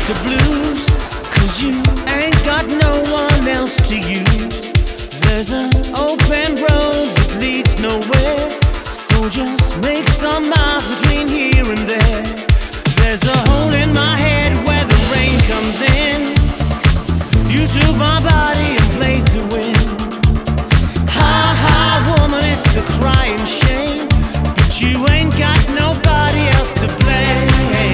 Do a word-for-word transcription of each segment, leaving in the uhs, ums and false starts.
the blues, 'cause you ain't got no one else to use. There's an open road that leads nowhere, so just make some miles between here and there. There's a hole in my head where the rain comes in. You took my body and played to win. Ha ha, woman, it's a crying shame, but you ain't got nobody else to blame.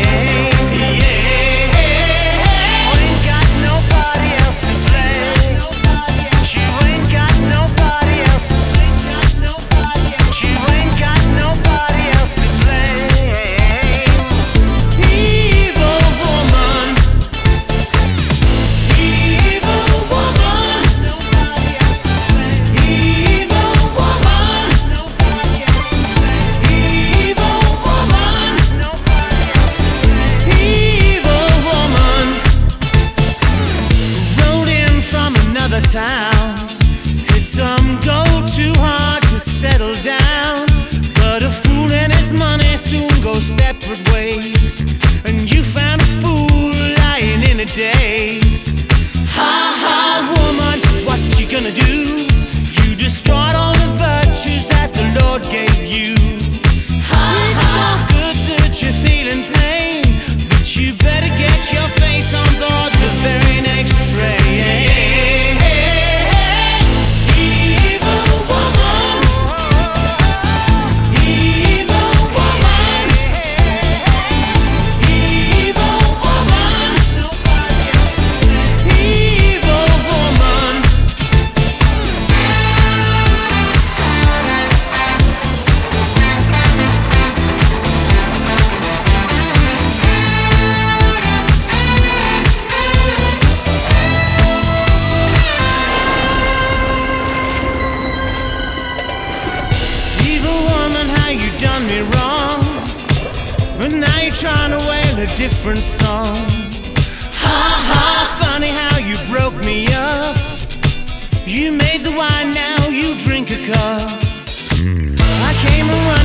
Town. Hit some gold too hard to settle down, but a fool and his money soon go separate ways, and you found a fool lying in a daze. Ha ha, woman, what you gonna do? You destroyed all the virtues that the Lord gave you. Ha ha, it's so good that you're feeling pain, but you better get your face on board the very next train. Me wrong, but now you're trying to wail a different song. Ha ha, funny how you broke me up. You made the wine, now you drink a cup. I came around